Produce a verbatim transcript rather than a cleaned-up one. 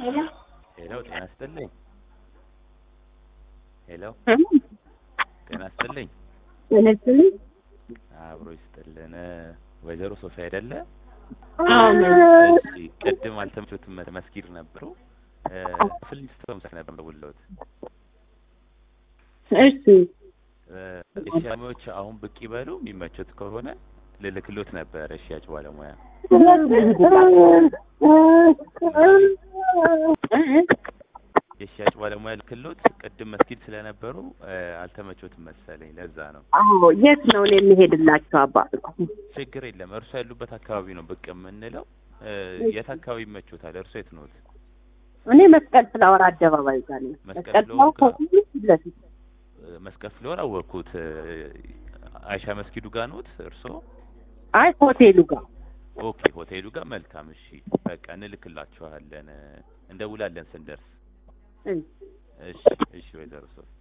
ሄሎ ሄሎ ጤና ይስጥልኝ። ሄሎ ጤና ይስጥልኝ። ጤና ይስጥልኝ። አብሮ ይስጥልን። ወይዘሮ ሶፊያ አይደለ? አዎ። እሺ ቅድም አልተመቾትም መስጊድ ነበሩ። ፍልስጥም ነበር ደውለውት። እሺ እሺ አሁን ብቅ ይበሉ የሚመቾት ከሆነ ልልክሎት ነበር። እሺ ያጭ ባለሙያ የሽያጭ ባለሙያ ልክሎት ቅድም መስጊድ ስለነበሩ አልተመቾትም መሰለኝ ለዛ ነው። አዎ የት ነው እኔ የምሄድላችሁ አባ? ችግር የለም እርሱ ያሉበት አካባቢ ነው ብቅ የምንለው። የት አካባቢ ይመቾታል? እርሱ የት ነው? እኔ መስቀል ፍላወር አደባባይ ጋር ነኝ። መስቀል ፍላወር መስቀል ፍላወር አወኩት። አይሻ መስጊዱ ጋር ነው እርሱ? አይ ሆቴሉ ጋር። ኦኬ ሆቴሉ ጋር መልካም። እሺ በቃ እንልክላችኋለን፣ እንደውላለን ስንደርስ። እሺ እሺ ወይዘሮ ሶፊያ